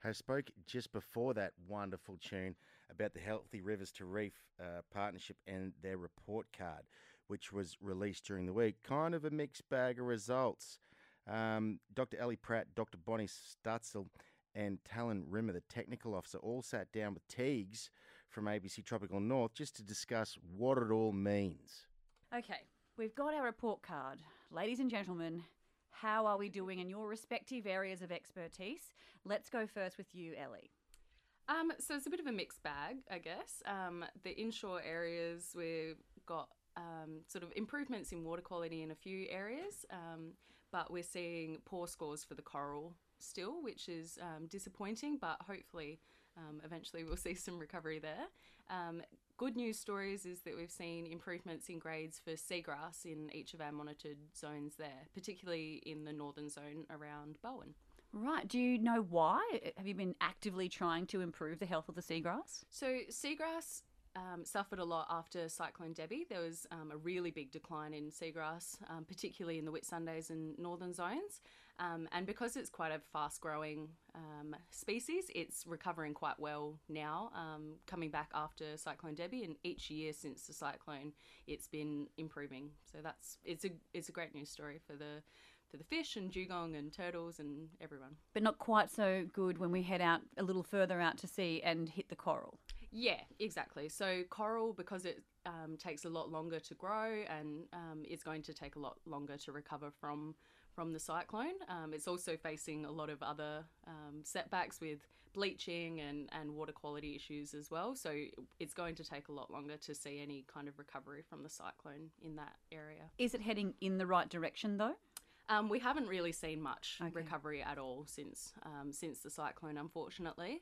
I spoke just before that wonderful tune about the Healthy Rivers to Reef partnership and their report card, which was released during the week. Kind of a mixed bag of results. Dr. Ellie Pratt, Dr. Bonnie Stutzel, and Talon Rimmer, the technical officer, all sat down with Teagues from ABC Tropical North just to discuss what it all means. Okay, we've got our report card. Ladies and gentlemen, how are we doing in your respective areas of expertise? Let's go first with you, Ellie. So it's a bit of a mixed bag, I guess. The inshore areas, we've got sort of improvements in water quality in a few areas, but we're seeing poor scores for the coral still, which is disappointing, but hopefully eventually we'll see some recovery there. Good news stories is that we've seen improvements in grades for seagrass in each of our monitored zones there, particularly in the northern zone around Bowen. Right, do you know why? Have you been actively trying to improve the health of the seagrass? So seagrass suffered a lot after Cyclone Debbie. There was a really big decline in seagrass, particularly in the Whitsundays and northern zones. And because it's quite a fast-growing species, it's recovering quite well now, coming back after Cyclone Debbie. And each year since the cyclone, it's been improving. So it's a great news story for the fish and dugong and turtles and everyone. But not quite so good when we head out a little further out to sea and hit the coral. Yeah, exactly. So coral, because it takes a lot longer to grow and it's going to take a lot longer to recover from the cyclone. It's also facing a lot of other setbacks with bleaching and water quality issues as well. So it's going to take a lot longer to see any kind of recovery from the cyclone in that area. Is it heading in the right direction though? We haven't really seen much recovery at all since the cyclone, unfortunately.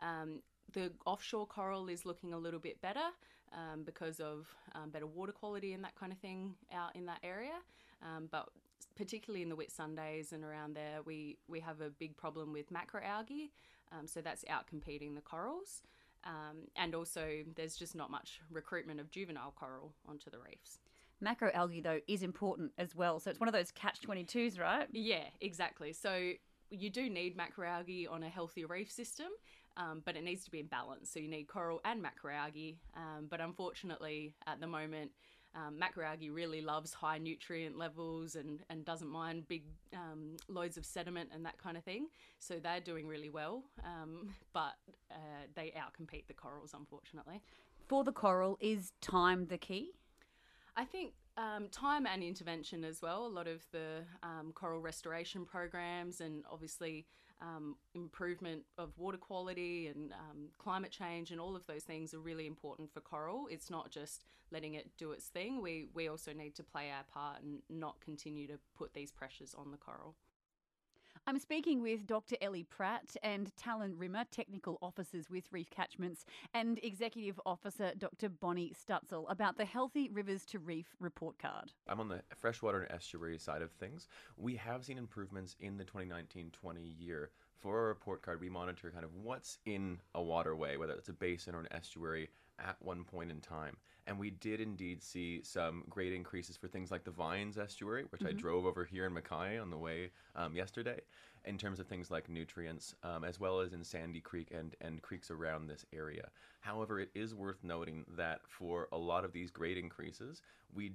The offshore coral is looking a little bit better because of better water quality and that kind of thing out in that area. But particularly in the Whitsundays and around there, we have a big problem with macroalgae. So that's outcompeting the corals. And also there's just not much recruitment of juvenile coral onto the reefs. Macroalgae, though, is important as well. So it's one of those catch-22s, right? Yeah, exactly. So you do need macroalgae on a healthy reef system, but it needs to be in balance. So you need coral and macroalgae. But unfortunately, at the moment, macroalgae really loves high nutrient levels and doesn't mind big loads of sediment and that kind of thing. So they're doing really well, but they outcompete the corals, unfortunately. For the coral, is time the key? I think time and intervention as well. A lot of the coral restoration programs and obviously improvement of water quality and climate change and all of those things are really important for coral. It's not just letting it do its thing. We also need to play our part and not continue to put these pressures on the coral. I'm speaking with Dr. Ellie Pratt and Talon Rimmer, Technical Officers with Reef Catchments, and Executive Officer Dr. Bonnie Stutzel about the Healthy Rivers to Reef report card. I'm on the freshwater and estuary side of things. We have seen improvements in the 2019-20 year. For our report card, we monitor kind of what's in a waterway, whether it's a basin or an estuary, at one point in time. And we did indeed see some great increases for things like the Vines estuary, which I drove over here in Mackay on the way yesterday, in terms of things like nutrients, as well as in Sandy Creek and creeks around this area. However, it is worth noting that for a lot of these great increases, we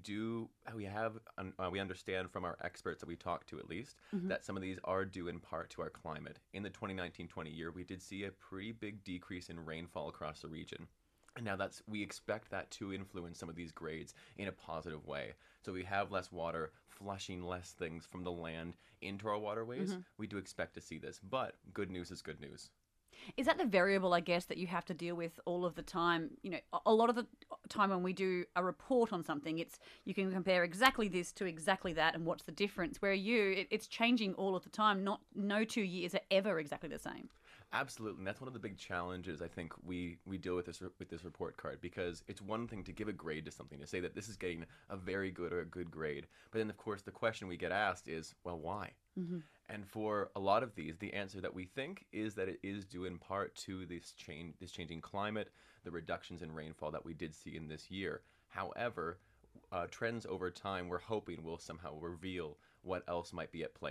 understand from our experts that we talk to at least, that some of these are due in part to our climate. In the 2019-20 year, we did see a pretty big decrease in rainfall across the region. And now we expect that to influence some of these grades in a positive way. So we have less water flushing less things from the land into our waterways. We do expect to see this, but good news is good news. Is that the variable, I guess, that you have to deal with all of the time? You know, a lot of the time when we do a report on something, you can compare exactly this to exactly that and what's the difference. Where it's changing all of the time. No 2 years are ever exactly the same. Absolutely, and that's one of the big challenges I think we deal with this report card, because it's one thing to give a grade to something, to say that this is getting a very good or a good grade, but then of course the question we get asked is, well, why? And for a lot of these, the answer that we think is that it is due in part to this changing climate, the reductions in rainfall that we did see in this year. However, trends over time we're hoping will somehow reveal what else might be at play here.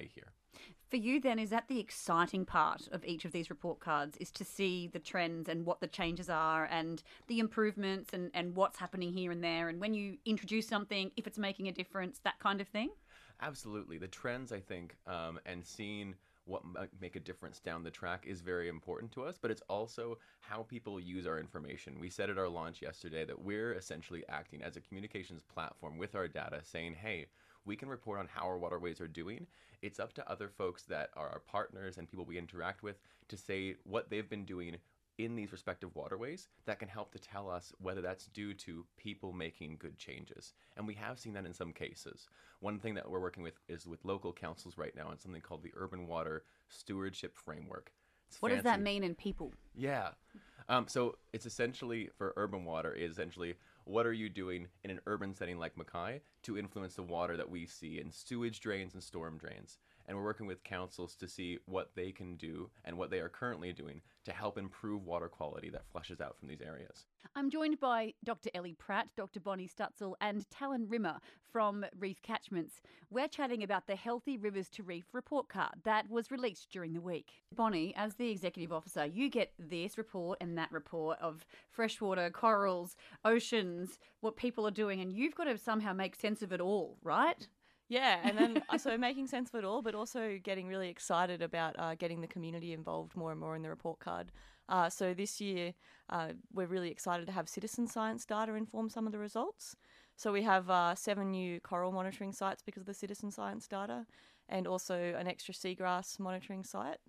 For you then, is that the exciting part of each of these report cards, is to see the trends and what the changes are and the improvements and what's happening here and there, and when you introduce something, if it's making a difference, that kind of thing? Absolutely. The trends, I think, and seeing what might make a difference down the track is very important to us, but it's also how people use our information. We said at our launch yesterday that we're essentially acting as a communications platform with our data, saying, hey, we can report on how our waterways are doing. It's up to other folks that are our partners and people we interact with to say what they've been doing in these respective waterways that can help to tell us whether that's due to people making good changes. And we have seen that in some cases. One thing that we're working with is with local councils right now on something called the Urban Water Stewardship Framework. What does that mean in people? Yeah. So it's essentially, for urban water, is essentially what are you doing in an urban setting like Mackay to influence the water that we see in sewage drains and storm drains. And we're working with councils to see what they can do and what they are currently doing to help improve water quality that flushes out from these areas. I'm joined by Dr. Ellie Pratt, Dr. Bonnie Stutzel and Talon Rimmer from Reef Catchments. We're chatting about the Healthy Rivers to Reef report card that was released during the week. Bonnie, as the executive officer, you get this report and that report of freshwater, corals, oceans, what people are doing, and you've got to somehow make sense of it all, right? Yeah, and then so making sense of it all, but also getting really excited about getting the community involved more and more in the report card. So this year, we're really excited to have citizen science data inform some of the results. So we have 7 new coral monitoring sites because of the citizen science data, and also an extra seagrass monitoring site.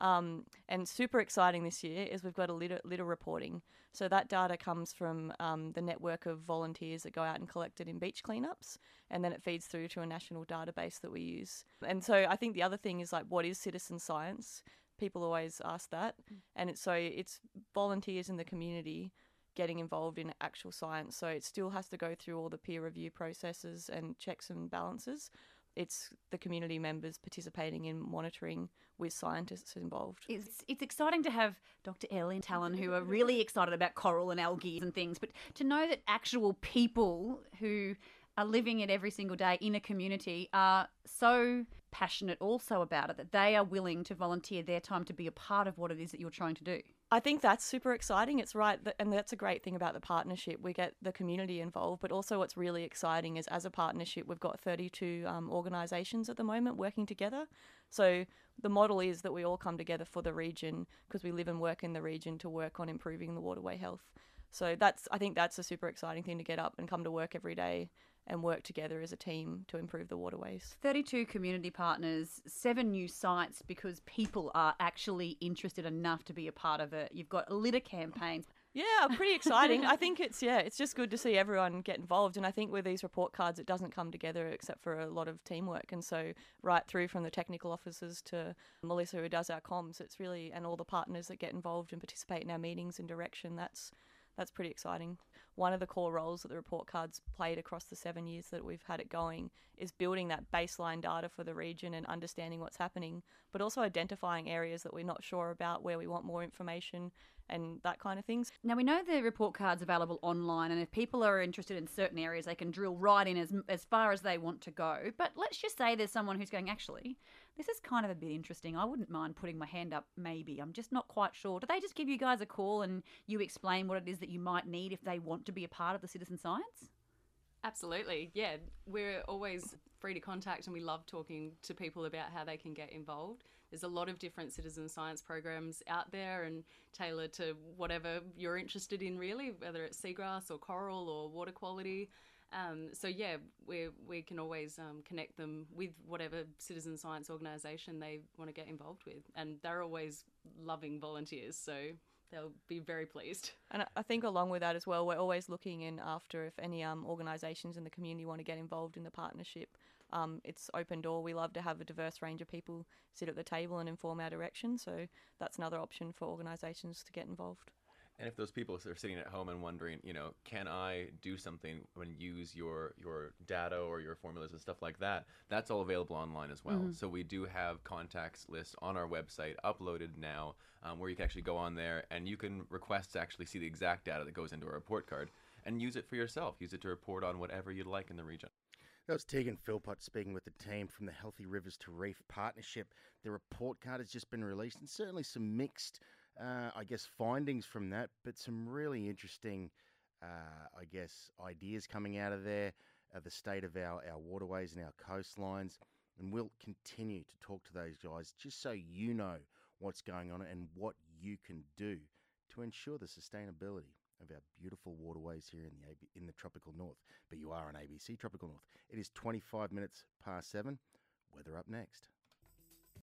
And super exciting this year is we've got a litter reporting. So that data comes from the network of volunteers that go out and collect it in beach cleanups, and then it feeds through to a national database that we use. And so I think the other thing is, like, what is citizen science? People always ask that. And it's volunteers in the community getting involved in actual science. So it still has to go through all the peer review processes and checks and balances. It's the community members participating in monitoring with scientists involved. It's exciting to have Dr. Ellie and Talon who are really excited about coral and algae and things, but to know that actual people who are living it every single day in a community are so passionate also about it that they are willing to volunteer their time to be a part of what it is that you're trying to do. I think that's super exciting. It's right, and that's a great thing about the partnership. We get the community involved, but also what's really exciting is as a partnership, we've got 32 organisations at the moment working together. So the model is that we all come together for the region because we live and work in the region to work on improving the waterway health. So I think that's a super exciting thing to get up and come to work every day and work together as a team to improve the waterways. 32 community partners, 7 new sites because people are actually interested enough to be a part of it. You've got litter campaigns. Yeah, pretty exciting. I think it's just good to see everyone get involved. And I think with these report cards, it doesn't come together except for a lot of teamwork. And so right through from the technical officers to Melissa who does our comms, it's really, and all the partners that get involved and participate in our meetings and direction, that's pretty exciting. One of the core roles that the report cards played across the 7 years that we've had it going is building that baseline data for the region and understanding what's happening, but also identifying areas that we're not sure about, where we want more information and that kind of things. Now, we know the report card's available online, and if people are interested in certain areas, they can drill right in as far as they want to go. But let's just say there's someone who's going, actually, this is kind of a bit interesting. I wouldn't mind putting my hand up, maybe. I'm just not quite sure. Do they just give you guys a call and you explain what it is that you might need if they want to be a part of the citizen science? Absolutely, yeah. We're always free to contact and we love talking to people about how they can get involved. There's a lot of different citizen science programs out there and tailored to whatever you're interested in, really, whether it's seagrass or coral or water quality. So yeah, we can always connect them with whatever citizen science organisation they want to get involved with. And they're always loving volunteers, so they'll be very pleased. And I think along with that as well, we're always looking in after if any organisations in the community want to get involved in the partnership. It's open door. We love to have a diverse range of people sit at the table and inform our direction. So that's another option for organisations to get involved. And if those people are sitting at home and wondering, can I do something and use your data or your formulas and stuff like that, that's all available online as well. So we do have contacts lists on our website uploaded now where you can actually go on there and you can request to actually see the exact data that goes into a report card and use it for yourself. Use it to report on whatever you'd like in the region. That was Tegan Philpott speaking with the team from the Healthy Rivers to Reef Partnership. The report card has just been released, and certainly some mixed, findings from that, but some really interesting, ideas coming out of there, the state of our waterways and our coastlines. And we'll continue to talk to those guys just so you know what's going on and what you can do to ensure the sustainability of our beautiful waterways here in the tropical north. But you are on ABC Tropical North. It is 25 minutes past 7. Weather up next.